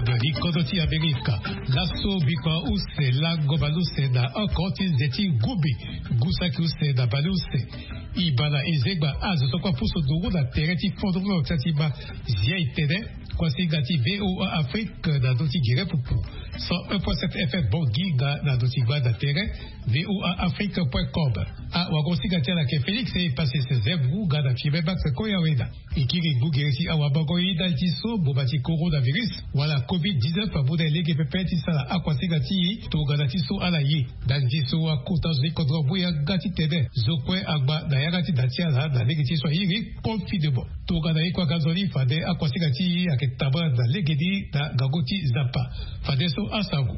de l'Ikodoti Amerika, l'Asso Bikwa Use, la Gobaluse, na Ankonti Zeti Gubi, Gusaki Use, na Baluse, Ibala Ezegba, Azosokwa Puso Dogo, la Tereti Fondoro, Tatiba, Ziaitene, Kwasigati VOA Afrique, na Doti Gire Pupu, 101.7 FM Bongi, na Doti Gwa, na Terre, voaafrique.com. A Wagosigati la Félix, et passé ses œuvres, Gada Fibebax, Koyaweda, Ikiri Gugesi, Awabagoyi, Daltiso, Bobati Coronavirus, voilà COVID-19, Abouda Lege Pepe, Tisala, Akwasigati, Toganatiso Alaye, Daltiso, Akotazi, Kodrobuya, Gati Tede, Zokwe, Agba, Dayagati Datiala, da Legetiso Iri, Confidebo, Toganaï Kwagazoli, Fade, Akwasigati, Aketaba, da Legedi, da Gagoti Zapa, Fadeso Asavu.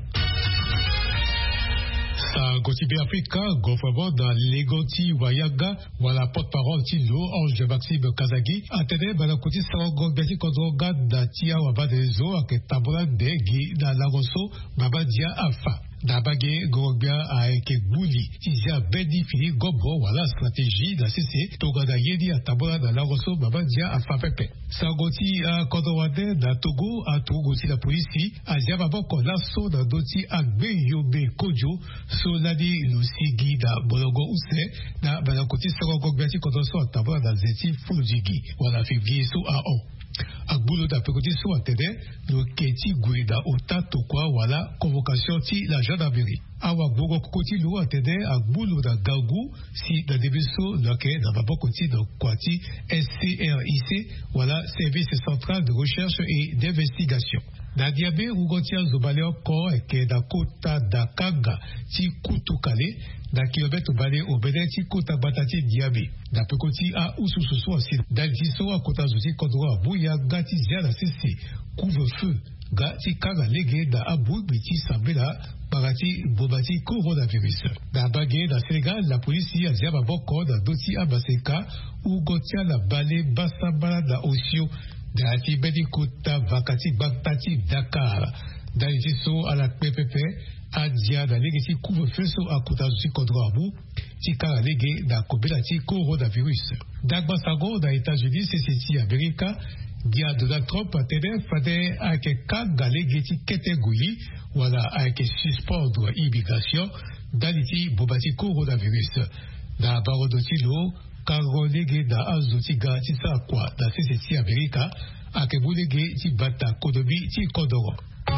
Sa Gotibe Africa, gouvernement dans Legoti Wayaga, voilà porte-parole Tilo, Ange Maxime Kazagi, attendez, Banakoti Sarangogati Kodroga, Datia Wabadezo, Aketabola Degi, da Lagoso, Babadia Alpha. Dabagé, Gorobia, Aeke Gouli, Tizia Bedi Fili Gobro, voilà stratégie da CC, Togada Yedi à Tabola da Lagoso, Babadia Alpha Pepe. Sangoti à Kodowade, da Togo, à Togosi la police, à Diababoko, Lasso, da Doti, à Yobe Kojo, Soladi, Lusigi, da Bologo Use, da Banakoti Sarangogati Kodoso, à Tabola da Zeti Fulgigi, voilà février so à on. Agbulo da pekoti so atede no keti guida ota tokwa wala convocation ti la gendarmerie awa gogo kokoti lo atede agbulo da gagu si da debeso loke da babokoti do kwati SCRIC wala service central de recherche et d'investigation. Da diabe ugotia zobale oko eke da kota da kaga ti kutukale da kilomètre balé au Bénin ti kota batati diabe da pekoti a usususu asi daltiso a kota zuti kodro abuya gati ziada sisi couvre-feu gati kaga lege da abu biti sabela parati bobati coronavirus da bagé da Sénégal la police a ziaba boko da doti abaseka ou gotia la balé basabala da osio da ati bedi kota vakati baktati Dakar daltiso a la PPP a dia da legesi couvre-feu so a kota zuti kodro abu ti kara lege da kobela ti coronavirus dagba sago da États-Unis CCT Amerika dia Donald Trump a tene fade ake kaga legeti ketegui wala ake suspendre immigration daliti bobati coronavirus da barodoti lo karo lege da azoti ga ti sa kwa da CCT Amerika ake bulege ti bata kodobi ti kodoro.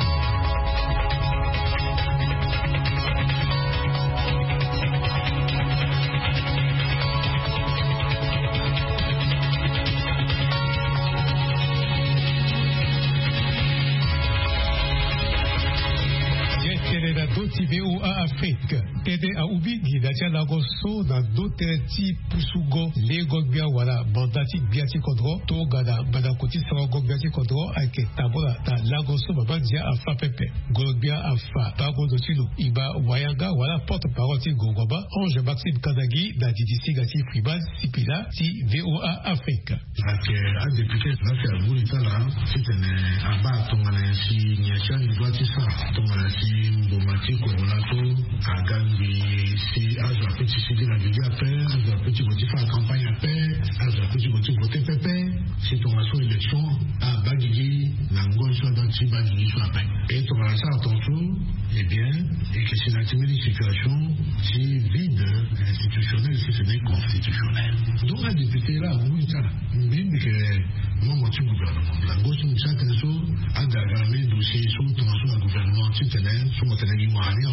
VOA Afrique, Tede a ubi Gidatia Lagoso, na Doteti Pusugo, Legogbia, wala, Bandati Biati Kodro, Togada, Badakoti Sarango Biati Kodro, Ake Tabola, ta Lagoso, Babadia Alpha Pepe, Gogbia Alpha, Bago Dotilo, Iba Wayanga, wala, porte-parole Ti Gogoba, Ange Maxime Kazagi, da DDC Gati Fribal, Sipila, Ti VOA Afrique. Un député, là, c'est à vous, là, c'est un abat, si Niachan, il doit dire ça, si Mbomati, Coronato, à Gambi, si Aja Petit Sidi la Ville à paix, Aja Petit Votif à la campagne à paix, Aja Petit Votif voter pépé, si ton action élection, à Bagigi, Nangon soit dans si Bagigi soit à paix. Et ton ça à ton tour, eh bien, et que c'est la situation, si vide, institutionnelle, si ce n'est constitutionnel. Donc, un député là, oui, ça, même que moi, tu gouvernement, la gauche, nous sommes que nous à d'agarmer dossier sur le gouvernement, tu tenais, sur mon téléphone,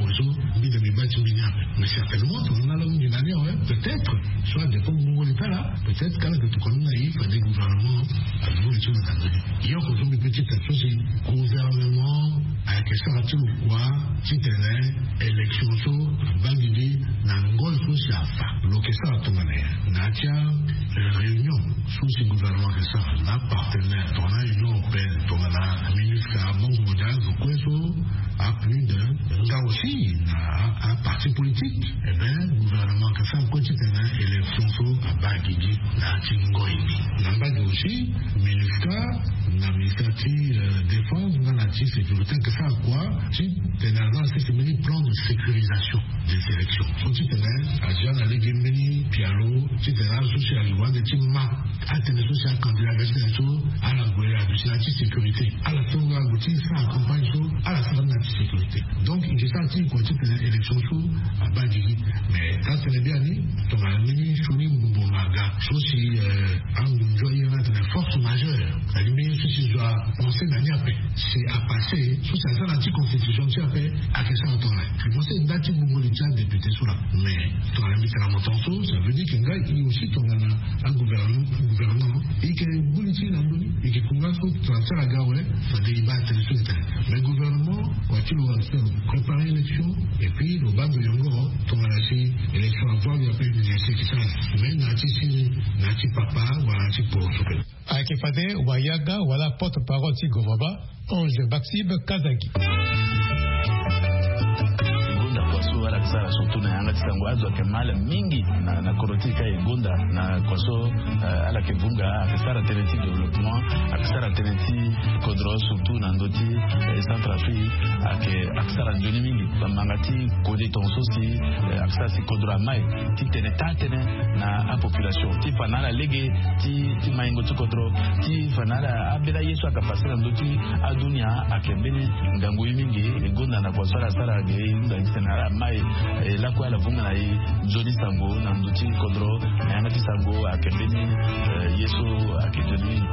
mais certainement, on a l'homme d'une année, peut-être, soit des pauvres Mongoliens là, peut-être qu'à la naïf, des gouvernements, à vous, les choses il y a encore une petite action, c'est gouvernement, avec ça, ou quoi, si tenais, élection, so, Bagidi, Nangol, sous Safa, l'Okessa, à ton année, Natia, réunion, sous ce gouvernement que ça, la partenaire, ton Union européenne, ton ministre, Banque mondiale, vous à plus de, là aussi, un parti politique, eh bien, le gouvernement qui fait un quotidien, élection à Bagidi, à Tingoini. Nambadi aussi, ministre, la ministre défense, dans la si sécurité que ça quoi si dans c'est mini plan de sécurisation des élections si tu as déjà les gemini piano si tu as social loi de timma atteindre social candidat à la guerre de la sécurité à la fin de la ça accompagne à la fin de la sécurité donc il s'est senti quoi tu as élection sous à Badigi mais quand c'est bien dit ton mini chouni Mbumaga aussi en joyeux une force majeure la lumière si tu dois penser c'est à passer sous cette anti-constitution tu as fait à que ça en temps là je pensais une date où vous déjà député sur là mais ton ami qui a monté ça veut dire qu'un gars il aussi ton un gouvernement et que vous l'étiez dans le et que Congrès transfert à Gawé ça débat mais le gouvernement va-t-il préparer l'élection et puis le bas de Yongo ton ami élection avant il y a pas eu de sécurité mais nati papa ou nati pour Akifade Wayaga wala porte-parole ti Govaba Ange Maxime Kazagi. Sara surtout na yanga tisango azo ke mala mingi na korotika Gonda na kwaso ala ke bunga akisara teneti development akisara teneti kodro surtout na ndoti Centrafrique akisara njoni mingi bamangati kodi tonso si akisara si kodro mai ti tenetane na a population ti fanala lege ti maingo ti kodro ti fanala abela yesu akapasira ndoti adunia akembeni ndangu mingi Gonda na kwaso la sara ge ndangisena mai la kwa la vunga na Johnny Sango na mduti kodro na yanga Sango akembeni yesu akijoni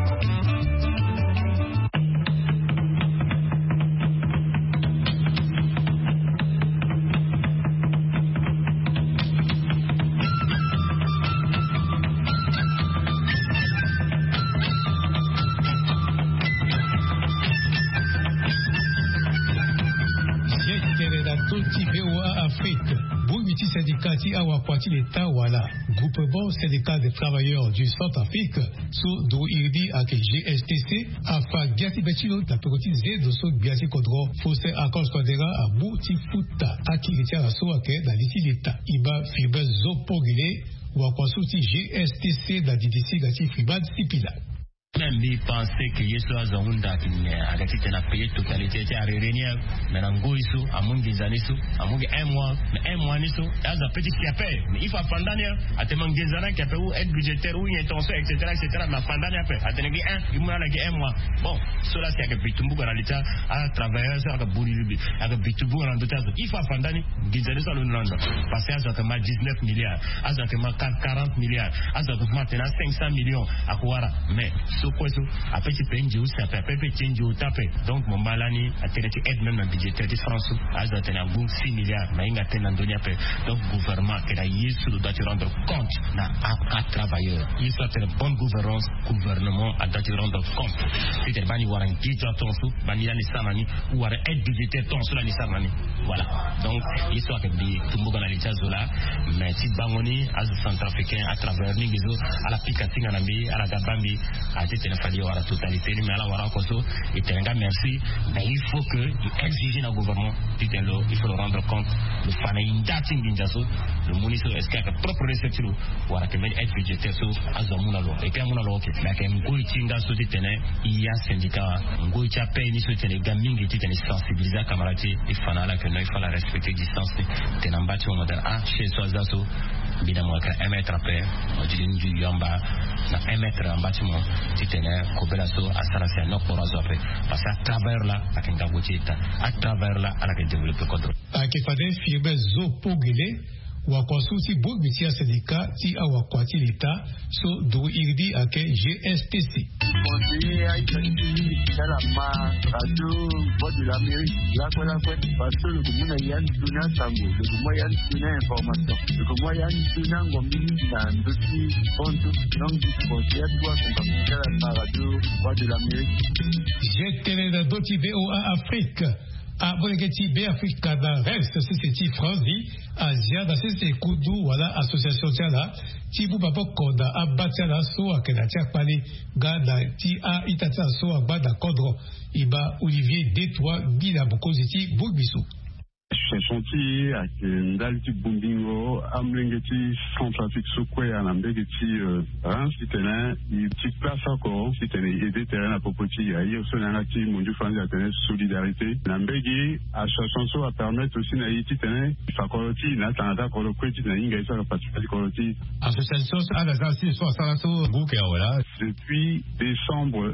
Awakwati l'État wala groupement syndical des travailleurs du Centrafrique sous do irdi ak GSTC afa giati betino ta pekotize do so giati kodro fosse akos kodera abu ti futa akiritia la so ake da liti l'État iba fibe zo pogile wakwasuti GSTC da DDC gati fiba sipila. Même lui pensait que Yesu a zonda a gâté la paye totalité à réunir mais nango iso à mon gizaniso à mon un mois niso à un petit capé mais il faut pandania à te mangezana capé ou aide budgétaire ou une intention etc mais pandania après à tenir il m'a la un mois bon cela c'est que bitumbu dans l'état à travailleurs ça que bouli à que bitumbu dans d'autres il faut pandani gizaniso le Londres parce à que 19 milliards à que 40 milliards à que maintenant 500 millions à quoi mais après tu peux indiquer aussi après tu indiques taper donc mon malani a tenu aide même dans budgétaire de France a tenu un bon 6 milliards mais il a tenu donné après donc gouvernement qui a Yesu doit te rendre compte na à travailleurs il faut faire une bonne gouvernance gouvernement a doit te rendre compte c'est le bani waran gidja tonsu bani yani sanani ou waran aide budgétaire tonsu la ni sanani voilà donc il faut que bi tumbuga na licha zola mais si bangoni as centrafricain à travers ningizo à la picatinga nambi à la gabambi a il fallait avoir la totalité mais à la wara koso et tenga merci mais il faut que il exige le gouvernement il faut le rendre compte le fana indati nginjaso le muniso est-ce qu'il y a propre restriction wara que être budgétaire so azamuna lo et puis amuna lo que mais que ngoi tinga so tene il y a syndicat ngoi cha paye ni so tene gamingi tene sensibiliser camarade il fana là que il faut la respecter distance tenambati on moderne chez soi zaso évidemment que 1 mètre après on dit du yamba na 1 mètre en bâtiment titene kobelaso asarasi no porazo après parce à travers là akinga bochita à travers là ala que développer contrôle akifade fiebe zo pogile wakonsuti bogbitia syndicat ti awakwati l'État so do irdi ake GSTC conseiller a été dans la main radio bord de l'Amérique là quoi parce que le gouvernement y a donné sango le gouvernement y a donné information le gouvernement y a donné ngombi dans dossier compte donc du conseiller toi qu'on va faire la radio bord de l'Amérique j'ai télé dans d'autres VOA Afrique a Bolgeti B Africa da reste société Franzi Asia da c'est kudu wala association tiala tibu baboko da abatia so akena tiakpali gada ti a itata so agba da kodro iba Olivier Détois bila bokoziti bugbiso. Je Chachonti, Ndalti Bumbingo, Amlengeti, Centrafrique Sokwe, Anambegeti, Reims, Titena, il petite place encore, Titena, aider terrain à Popoti, Aïe, Sonanati, Mundu Fandi, Atene, Solidarité, Nambegi, à Chachonso, à permettre aussi Naï, Titena, Fakoloti, Natanda, Kolokwe, Titena, Ingaïsa, Patrick Koloti. Association, à la Zansi, soit Salato, Boukéola. Depuis décembre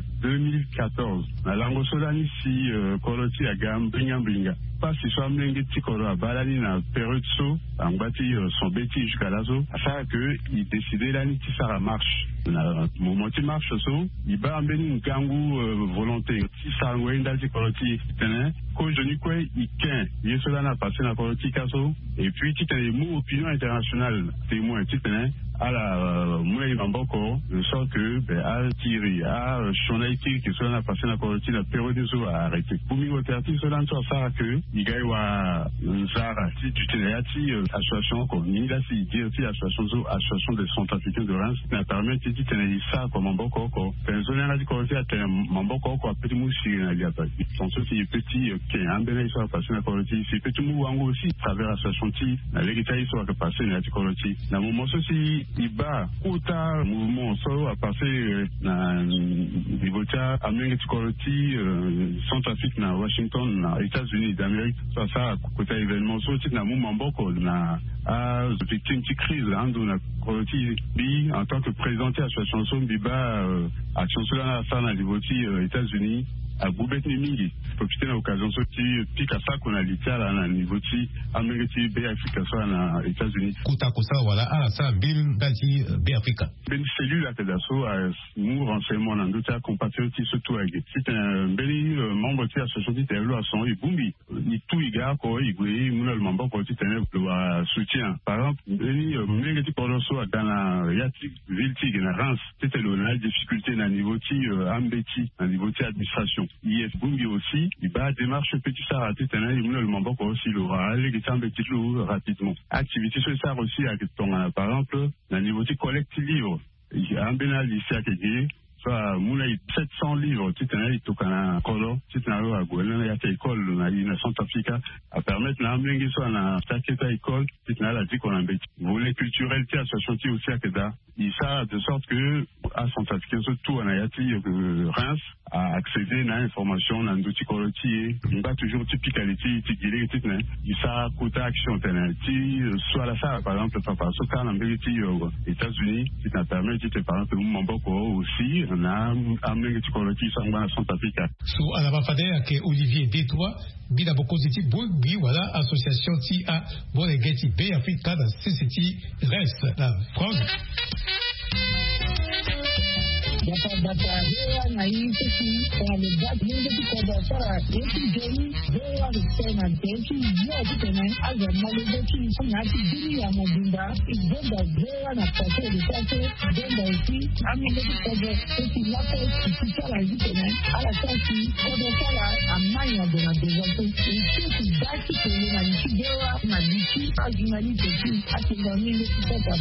2014, la langue Solani, si Koloti, Agam, Bringa. Pas si soit Mlengue Tikoro à Balani na période so, en bâti son bêtis jusqu'à la zo, à ça que il décidait là qui ça marche. Moment qui marche so, il va amener une gangou volonté. Si ça wenda Tikoroti tenait, quand je n'y quoi, il qu'un, il est cela n'a passé na Koroti Kaso, et puis qui tenait mot opinion internationale, témoin qui tenait. À la Moulay Mamboko, de sorte que, à Thierry, à Chonaïti, qui cela n'a passé la Koroti, la période de so a arrêté. Pour m'y reterti, cela n'a pas que, il y a Zara, si tu t'es association, comme ni là, si il dit association des centrafricains de Reims, n'a permis de dire ça comme Mamboko, quand zone a dit Koroti a été Mamboko, quoi, petit moussi, n'a dit pas. Son ceci petit, qui est un bénéfice à passer la Koroti, c'est petit mouango aussi, à travers l'association, la l'héritage soit passé la Koroti. Dans le moment ceci, il bat autant mouvement solo à passer na Nivotia, Amérique Koroti, Centrafrique na Washington, na États-Unis d'Amérique, ça côté événement so type na mouvement boko na a victime de crise ando na Koroti bi en tant que président de l'association so biba action sur la ça na Nivotia États-Unis à Goubet Mingi, profiter de l'occasion sorti pique à ça qu'on a l'Italie à niveau de Amérique B Afrique soit aux États-Unis. Kutakusa voilà à ça Bill Dati B Afrique. Ben cellule à Kedaso à nous renseignement dans d'autres compatriotes surtout avec c'est un bel membre de l'association qui est là à son Ibumbi ni tout iga quoi igwe nous le membre qui est le soutien par exemple les petits poloso dans la Yati ville tig na Reims c'était le difficulté dans niveau de Ambeti dans niveau de administration. IF Bungi aussi, il va démarche petit ça raté tenant il le membre aussi l'aura les gens petit l'eau rapidement. Activité sur ça aussi avec ton par exemple dans niveau de collecte livre. Il y a un bénal lycée à Kégué, soit moulay 700 livres, tu tenais il tokana kolo, tu tenais à Gouelin il y a école na une Centrafrique à permettre na amlingi soit na taketa école, tu tenais la dit qu'on a bêti. Volet culturel qui associé aussi à Keda. Il ça de sorte que à Centrafrique surtout en Haïti Reims à accéder à l'information dans d'autres collectifs il va toujours typicalité tigilé titne il ça côté action tenanti soit la ça par exemple papa so quand en vérité États-Unis qui t'a permis de par exemple Mamboko aussi on a amené des collectifs en Centrafrique so à la bafade que Olivier Détois bida beaucoup de bi voilà association ti a bon les geti B Afrique dans CCT reste la France. Data na hii kwa mabati nyingi kwa biashara yetu jeni wewe unasema teki yote tena aza malezi kuna hadi ya mobimba igenda wewe na pesa ile genda usi amiliki kwa teki yako kisala hivi tena ala sasa kwa sala amanya na develop iki baki kwa na kidewa na liki ajinali teki atingamini kwa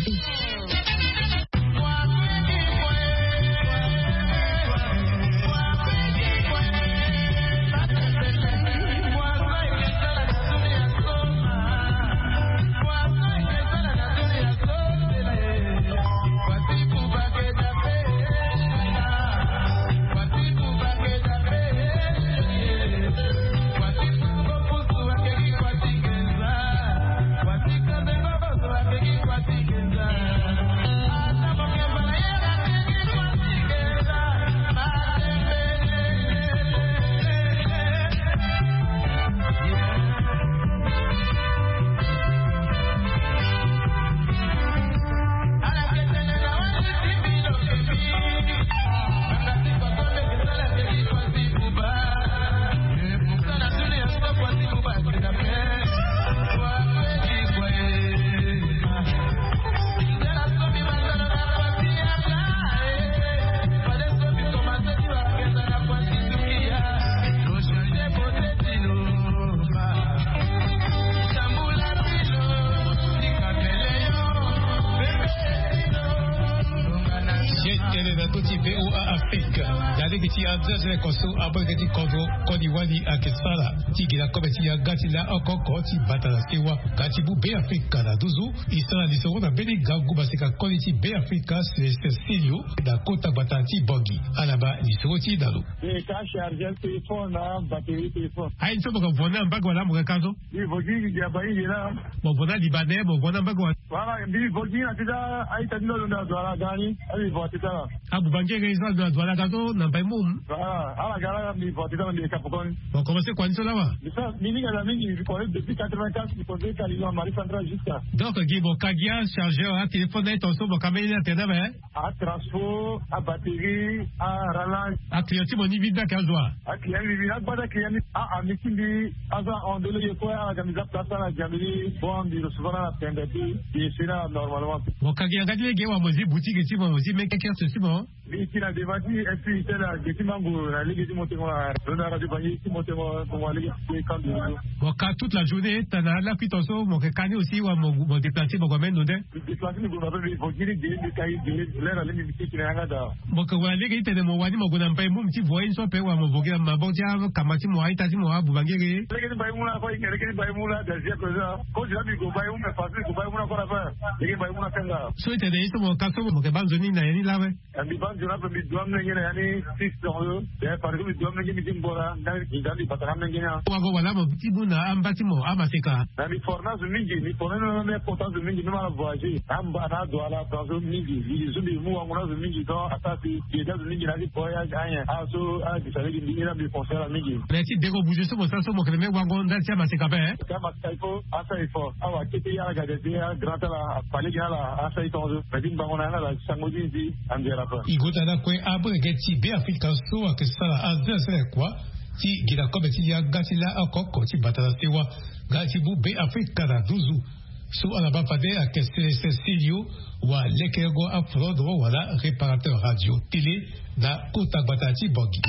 ti adresse koso abogeti kodo kodiwani akesala ti gila kometi ya gatila okoko ti batala sewa kati bu be Afrika na duzu isana lisoro na beli gagu basika koliti be Afrika Cecilio da kota batanti bongi alaba lisoro ti dalu ka charger téléphone na batterie téléphone ai nso ko vona mbago la mo kazo ni vogi ya bayi la mo vona libanais mo vona mbago wala bi vogi na tida ai tadilo na dola gani ai votita abu bangere isa na dola kazo na bai mum ala gala mi votita mi capocon bon comment c'est quoi nso la wa ça mini la mini je connais depuis 84 je connais Calino à Marie Centrale jusqu'à donc gibo kagia chargeur à téléphone et ton so bo kameli na tena ba à transfo à batterie à rallonge à client mo ni vida kazo a client ni vida bada client a mikindi asa on dele yo ko a camisa plata na jamili bon di recevoir la tendeti et c'est là normalement bon kagia ngadi ge wa mozi boutique ti mo mozi mais quelqu'un ce bon et qui a débattu et puis c'est là que mango la ligue du montémo la radio bangi qui montémo pour aller quand bon ka toute la journée tana la pitonso mo ke kani aussi wa mo déplacer mo gomen no de déplacer mo ba be faut dire de kai de l'air la ligue qui na ngada mo ko wa ligue tene mo wani mo gona mpai mum ti voyin so pe wa mo vogue ma bonja kamati mo aita ti mo abu bangere ligue bai mula ko ingere ke bai mula da je ko ja mi go bai mum fa ko bai mula ko ra ligue bai mula kanga so tene iso mo ka so mo ke banzoni na yani lawe ami banzona pe mi doam na ngene yani 6 dollars de par ko mi doam na ngene mi bora ndani batara na ngene wa go wala mo ti buna ambati mo amaseka na mi fornage mingi mi fornage na potence mingi no mala voyager amba na do ala transo mingi vi zumbi mu wa ngona mingi do atati ki da mingi na di voyage anya aso a di sale di ina mi conseil mingi mais si dego bouger so mo sa so mo ke me wa ngonda ti amaseka pe kama kaiko asa ifo awa kiti ya ga de ya grata la pali la asa ito pedin bangona la sangoji di andera pa igota na kwe abregeti be Afrika so akesala azese kwa ti gila kometi ya gatila okoko ti batala sewa gati bu be Afrika na duzu so alaba fade akese Cecilio wa lekego afrodro wala réparateur radio télé da kota batati bogi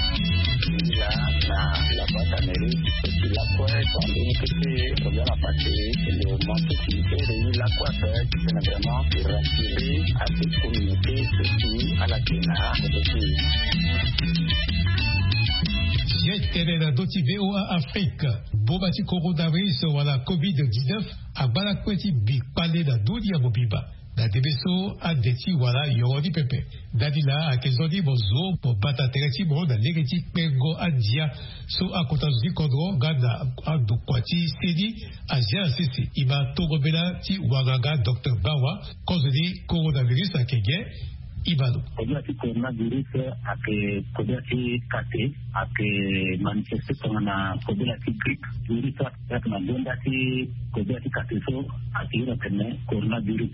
la batanerie la quoi quand on était dans la partie le manque de la quoi faire c'est vraiment rassurer à cette communauté surtout à la Kenya J'étais dans d'autres VOA Afrique. Bobati coronavirus wala COVID-19 a balakweti big pale da dodi ya bobiba. Da debeso a deti wala yorodi pepe. Dadila a kezodi bozo bo bata tereti bo da legeti pego adia so a kotazuki kodro gada a dukwati sedi asia sisi iba togobela ti wagaga Dr. Bawa kozodi coronavirus a kege Ibalo. Kodati coronavirus ake kodati kate ake manifeste kama kodati gripe virus na gondati kodati kate so ake kene coronavirus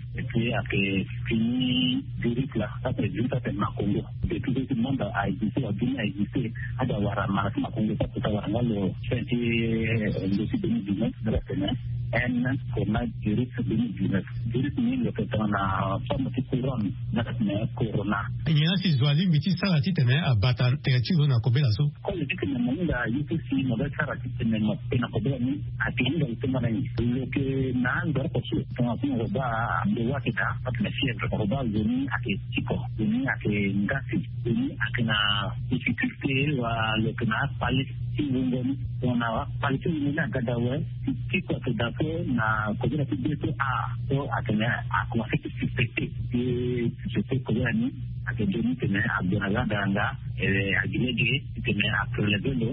ake fini virus la après virus ake makongo depuis que le monde a existé au Guinée a existé ada wara makongo ça warangalo senti le 2019 de la semaine en coronavirus 2019 virus ni le que dans la forme de couronne corona. Yana si zwali miti sarati tene abata tereti na kobela so. Ko le dikene monda yutu si no da sarati tene no pena kobela ni atinga utema na ni. Lo ke na ndo ko si to ko ba ndo wakita atna fièvre ko ba zoni ake chiko zoni ake ngasi zoni ake na difficulté wa lo ke na pali si ngoni ona pali si ni na gadawe chiko to da ko na kobela ti beto a to atena akwa fiti suspecté et je sais que ni ake doni tene abdona danga agilege tene akrelebe lo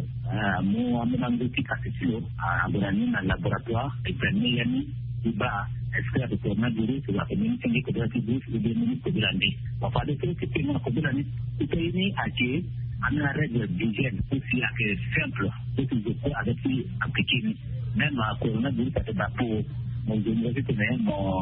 mo amena ngoti kasilo abona ni na laboratoire examiner yani iba est-ce que coronavirus va venir tenir que des virus ou des minutes que grandi va pas dire que c'est une coronavirus c'est une ake amena règle d'hygiène aussi ake simple que je peux avec appliquer même coronavirus ça te pour mon université tene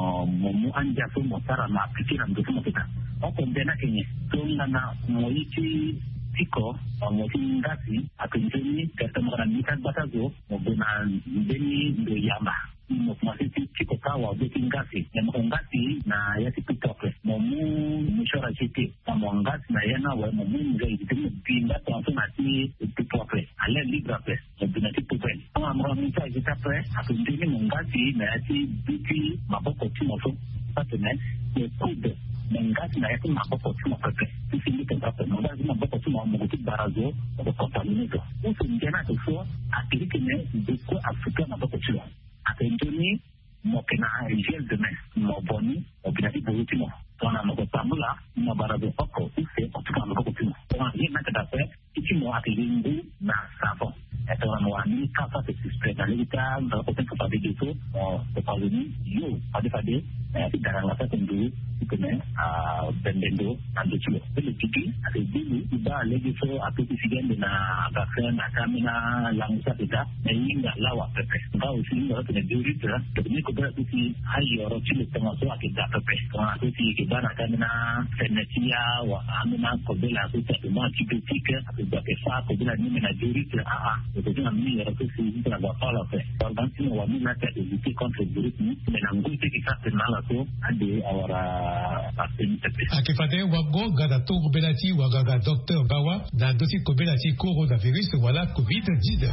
mo anja so mo sara ma appliquer na mdomo kita oko mbena kenye tunga na moiti tiko mo ngasi akinjeni katamara mita batazo mo bona ndeni ndo yamba mo masiti tiko kawa beti ngasi na mo ngasi na yati pitoke mo mushora chiti mo ngasi na yana wa mo ngai timu pinda kwa na ti pitoke ale libra pe mo bona ti pitoke mo mita jitape akinjeni mo ngasi na yati biti maboko timo so patene le coude ngasi na yati maboko timo pepe tusindi contrato no da zima boko tuma mo kuti barazo ko contaminato uso ngena to so atirikene de ko afrika na boko tuma atendoni mo kena gel de mes mo boni o binati bolutimo tona mo ko tamula mo barazo oko use o tuka mo ko tuma tona yena kada fe itimo atiringu na savo atau orang kata sesat dari kita berpotensi kepada itu kepada ini yo pada tidak rasa tentu kena bendendo anda cuba jadi ada dulu kita lagi so atau disediakan dengan vaksin akamina langsung tidak ini enggak lawak pepes kau sini kalau tidak juri tu tapi kita tu hari orang cuba termasuk kita pepes kalau tu kita nak akamina senetia wa amina kobela tu tak cuma cipi-cipi atau berkesa kobela ni mana juri tu itu kami itu sih tidak apa apa. Kalau semua kami nak jadi kontribusi menanggung kita kenal tu ada orang vaksin. Akifade wago gada tu kobelati wagaga doktor bawa dan dosi kobelati coronavirus wala COVID-19.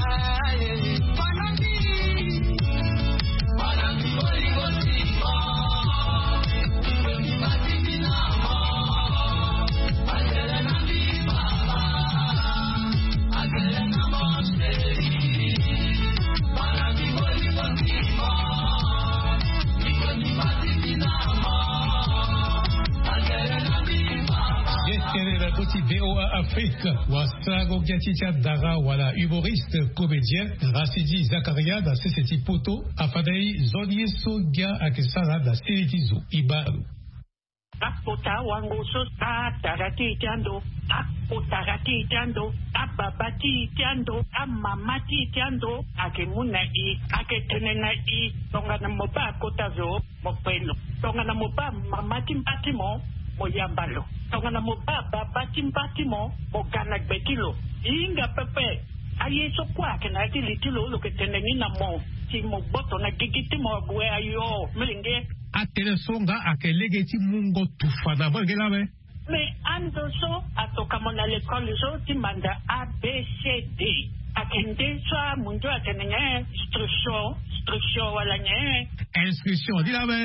VOA Afrique, Wastrago Gaticha Dara, wala humoriste, comédien, Rassidi Zakaria, da Seseti Poto, Afadei, Zodie Sogia, Akesara, da Seritizo, Ibaru. Apota wangoso, Tarati Tiando, Apotarati Tiando, Ababati Tiando, Amamati Tiando, Akemuna I, Aketenena I, Tongana Moba Kotazo, Mopelo, Tongana Moba, Mamati Patimo, Moyambalo. Tongana mo baba batimo mo ganak betilo inga pepe aye so kwa kana litilo lo keteneni na mo ti mo boto na gigiti mo gwe ayo melinge atele songa akelegeti mungo tufana bangela me ando so atoka mona l'école so ti manda ABCD akende so mundo atenenge instruction wala nye inscription di la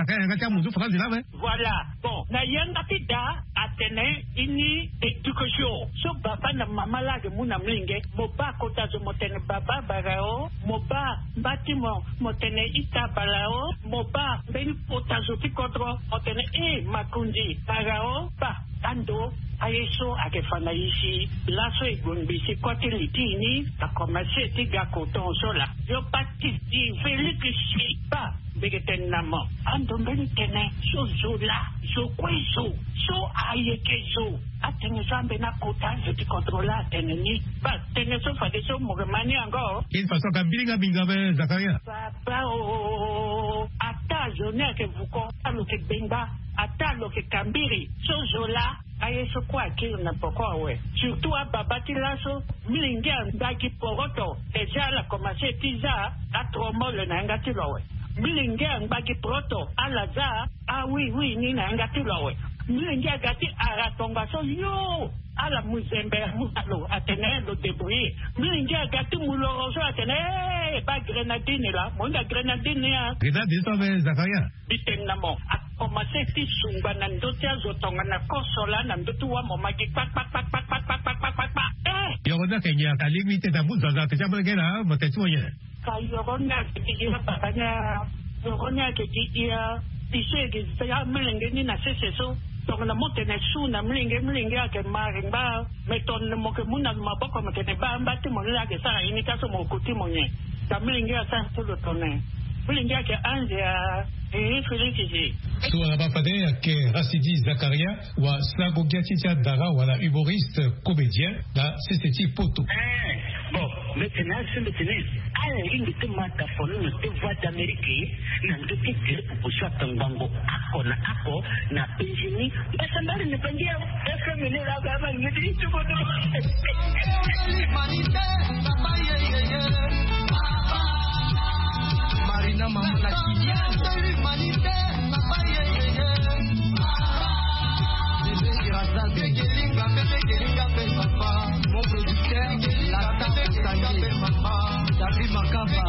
voilà bon na yanga tida atene ini education so baba na mama la de muna mlinge moba kota zo motene baba barao moba batimo motene ita balao moba beni kota zo tikotro motene makundi barao ba ando ayeso akefana ici laso egonbisi kote litini akomase tiga koton sola yo patiti feliki ba begetenamo ando benitene so zola so kweso so ayekeso atene zambe na kota zoti kontrola teneni ba tene so fade so mogemani ango il façon kambilinga bingabe Zakaria papa ata jone ke vuko alo ke benga ata lo ke kambiri so zola ayeso kwa kile na pokowe surtout ababati laso milingia ndaki poroto deja la commencer tiza atromole na ngati lowe milingia ndaki proto alaza oui ni na ngati lowe milingia gati aratonga so yo ala muzembe mutalo atene lo débrouiller milingia gati muloroso atene ba grenadine la monda grenadine ya grenadine ça Zakaria bitenamo commencer ti sumba na ndotia zotonga na kosola na ndotu wa momaki pak yorona kenya kalimite da muza za tjambe ngena motetsoye yorona kitia bakanya yorona kitia tisege ya mlengeni na seseso tongana motene suna mlinge ake marimba meton moke muna maboko mekene ba mbati monela ke sara ini kaso mokuti monye ta mlinge asa todo tone mlinge ake anje so on va parler avec Rassidi Zakaria wa Slago Gaticha Dara wala humoriste comédien da Seseti Poto bon maintenant c'est le tennis ali ngi tumata fono te voix d'Amérique na ndoki dire pour ça tangango ako na penjini basa mbali ni pangia efe mene la kama ngidi chukodo Marina mama la kilia humanité mon producteur la table sangue David Makamba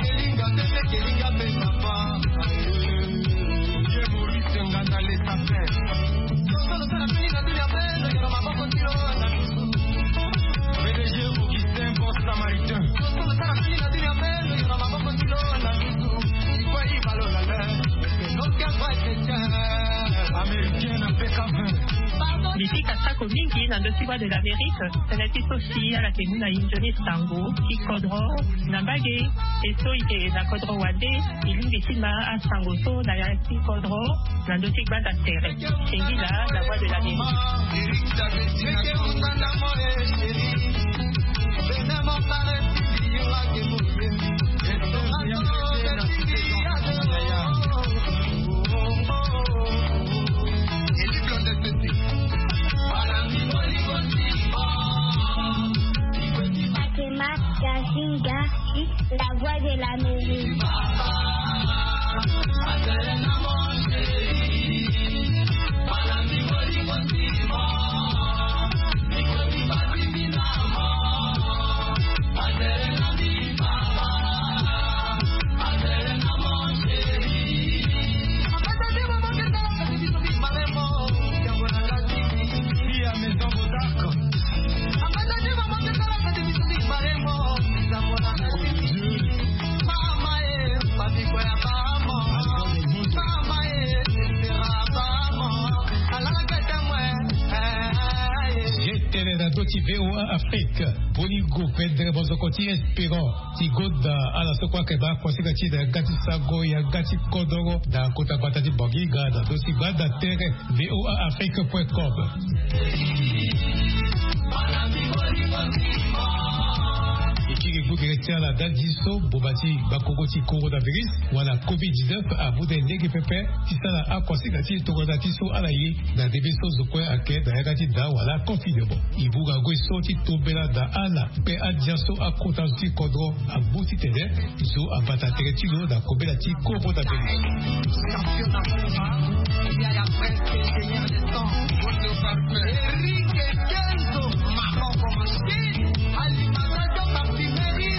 Maurice Ngana les affaires dans le sud de l'Amérique, c'est aussi à la Kemuna Injoni Sango, qui Kodro, Nambage, et so ite na Kodro Wade, il y a à Sangoso, na Yaki Kodro, dans le sud de la Terre. C'est là la voix de l'Amérique. La voix de l'Amérique. VOA Afrique, Bonigo, Pedro Bozokoti, Espérant, Tigoda, ala Sokwa Keba, Kwasigati, da Gati Sago, ya Gati Kodoro, da Kota Batati Bogiga, da Dosiba, da Terre, voaafrique.com. Directeur la Dadiso, Bobati, Bakogoti, coronavirus, wala COVID-19, à bout des nègres pépé, qui s'en a accosigati, Toronatiso, Alaye, da Debeso, Zokwe, Ake, da Yagati, da, wala, confinement. Ibuga, Goisoti, Tobela, da Ala, Pe Adjaso, Akotansi, Kodro, à Boutitele, Zo, à Batateretino, da Kobelati, coronavirus. Il y a la presse, le Seigneur des temps, votre parfum, Eric, Kenzo, Maman, comme Steve, Alimentation, Parfumerie.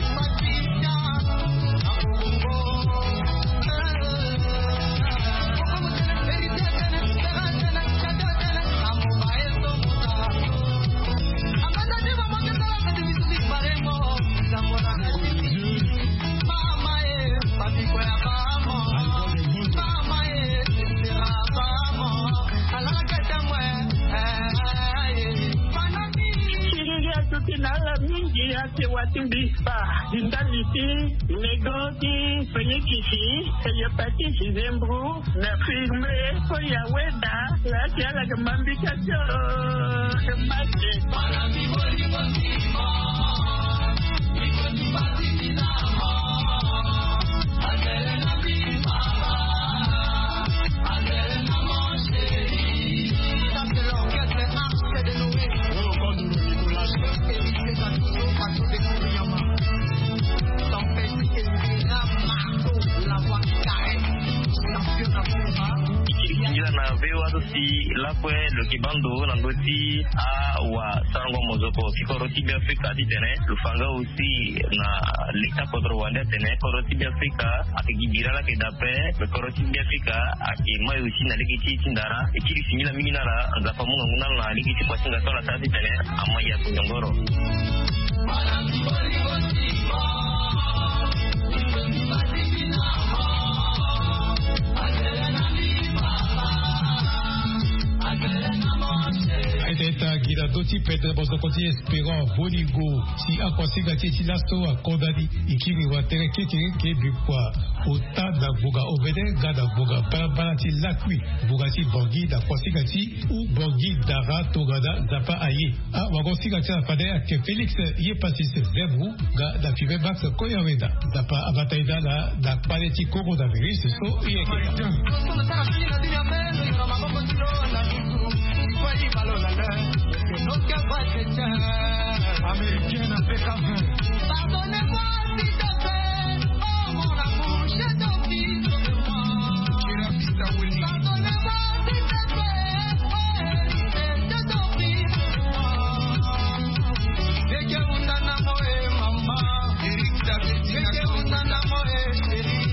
Ati Watimbispa, Dindaliti, Negoti, Fenikisi, Sayapati, Zembro, Nafirme, Koyaweda, la Tiala de Mambikacho, de Mati. Si la kwe le kibando nangoti a wa sango mozoko kikoroti bi Afrika di tene lufanga aussi na leta kodro wanda tene koroti bi Afrika akigibira la kedape le koroti bi Afrika akimai aussi na likiti tindara ikiri simila minara nzapa munga nguna na likiti kwa singa tola tati tene amaya kungoro Gira doti Pedro Bozokoti Espérant Bonigo si akwasiga ti lasto a Kodadi ikiri wa tere kekere ke bikwa ota da buga obede gada buga para ti lakwi buga ti bongi da kwasiga ti u bongi dara togada zapa aye a wagosiga ti afade ke Felix ye pasis zebru ga da five bax koyaweda zapa abataida la da paleti coronavirus so ye Américaine impeccable. Pardonnez-moi s'il te plaît, oh mon amour, je t'en prie, sauve-moi. Pardonnez-moi s'il te plaît, oh je t'en prie, sauve-moi. Eke unana moe mama, Eke unana moe chérie.